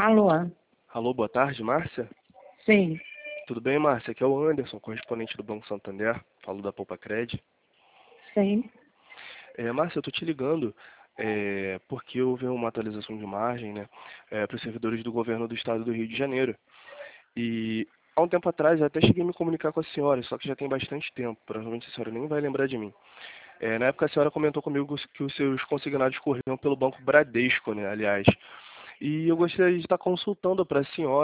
Alô? Alô, boa tarde, Márcia? Sim, Tudo bem, Márcia? Aqui é o Anderson, correspondente do Banco Santander. Falo da Poupa Cred. sim. Márcia, eu tô te ligando porque houve uma atualização de margem, né, para os servidores do governo do estado do Rio de Janeiro. E há um tempo atrás eu até cheguei a me comunicar com a senhora, só que já tem bastante tempo. Provavelmente a senhora nem vai lembrar de mim. Na época a senhora comentou comigo que os seus consignados corriam pelo Banco Bradesco, né, aliás. E eu gostaria de estar consultando para a senhora